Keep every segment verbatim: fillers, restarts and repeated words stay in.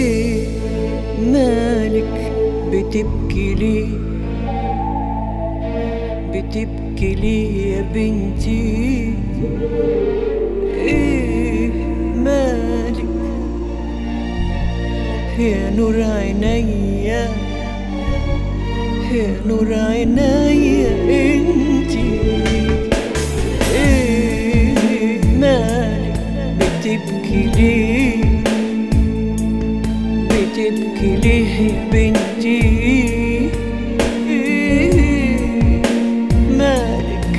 ايه مالك بتبكي ليه؟ بتبكي ليه يا بنتي؟ ايه مالك يا نور عينيا، يا نور عينيا انتي؟ ايه مالك بتبكي ليه؟ بتبكي ليه يا بنتي؟ ايه مالك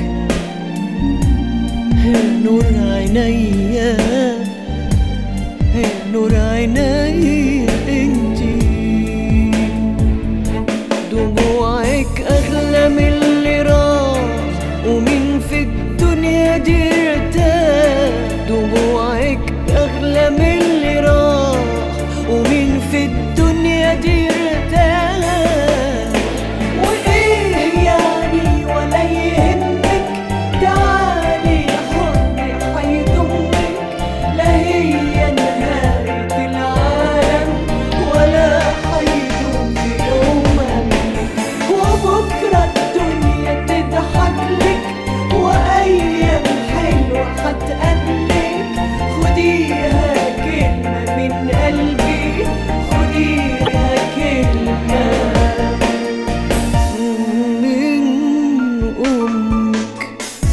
يا نور عينيا، يا نور عينيا انتي؟ دموعك اغلى من اللي راح ومين في الدنيا دي ارتاح. دموعك اغلى من اللي راح ومين في الدنيا دي ارتاح. وايه يعني ولا يهمك؟ تعالي حضني حيضمك، لا هي نهاية العالم ولا حيدوم في يوم منك. وبكرة الدنيا تضحك لك وأيام حلوة هتقابلك. خديها كلمة من قلبي، خديها كلمة من أمك.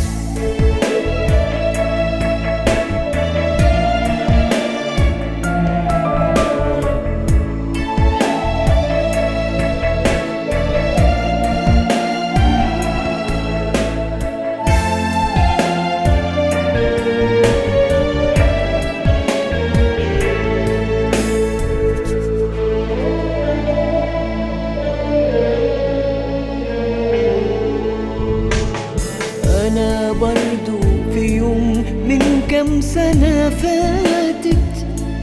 أنا برضو في يوم من كام سنة فاتت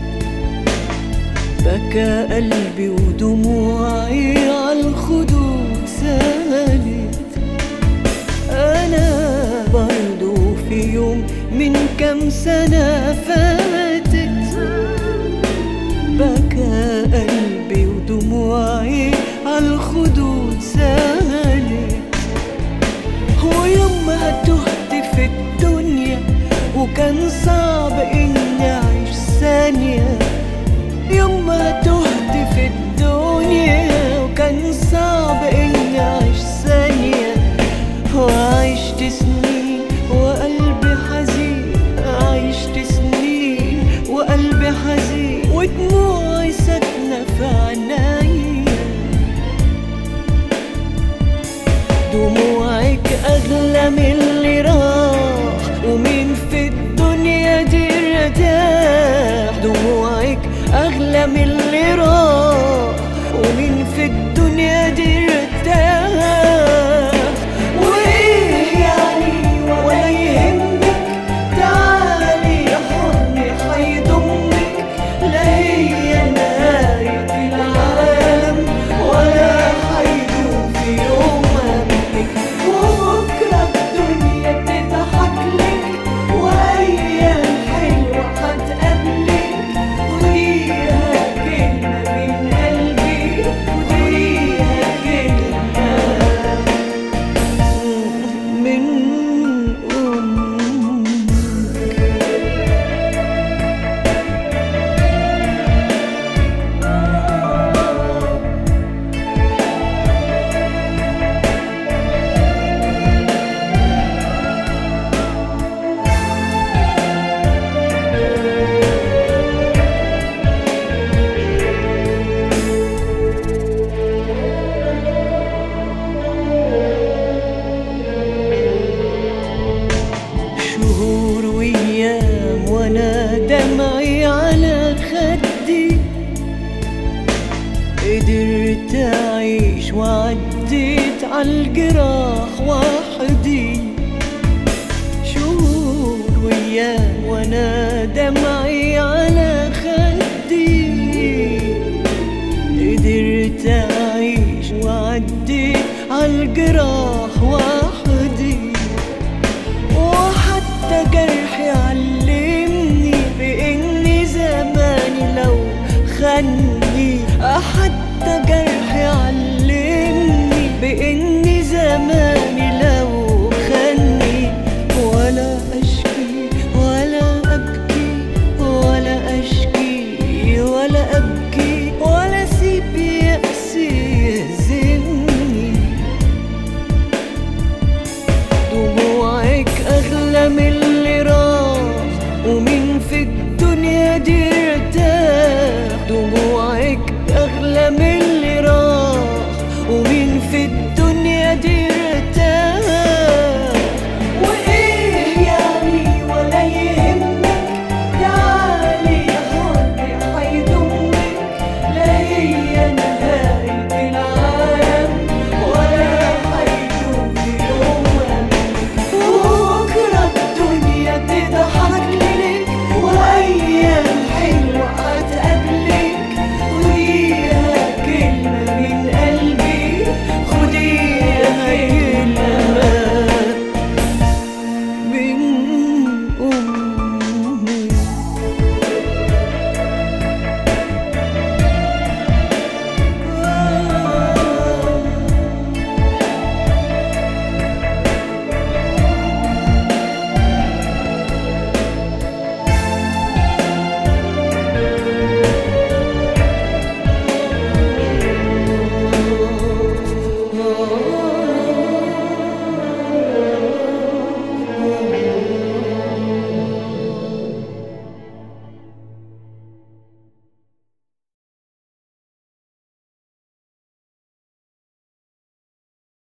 بكى قلبي ودموعي عالخدود سالت. أنا برضو في يوم من كام سنة فاتت بكى قلبي ودموعي عالخدود سالت. ويومها تهت في الدنيا وكان صعب اني اعيش ثانية. يومها تهت في الدنيا وكان صعب اني اعيش ثانية. وعشت سنين وقلبي حزين، عشت سنين وقلبي حزين ودموعي ساكنة في عينيا. دموعك أغلى من اللي راح ومين في الدنيا دي ارتاح. دموعك أغلى من اللي راح ومين في الدنيا دي ارتاح. وإيه يعني ولا يهمك؟ تعالي حضني حيضمك، لا هي نهاية العالم ولا حيدوم في يوم منك. وبكرة الدنيا تضحك لك وأيام حلوة هتقابلك. خديها كلمة من قلبي، خديها كلمة من أمك. شهور وأيام وأنا دمعي على خدي، قدرت أعيش وعديت عالجراح وحدي. شهور وأيام وأنا دمعي على خدي، قدرت أعيش وعديت عالجراح وحدي. وحتى جرحي علمني بإني زماني لو خدي عني، حتى جرحي علمني بإن زماني لو خاني. ولا أشكي ولا أبكي ولا أشكي ولا أبكي ولا أسيب يأسي يهزمني. دموعك أغلى من اللي راح، ومين في الدنيا دي ارتاح. دموعك أغلى من اللي راح، ومين في الدنيا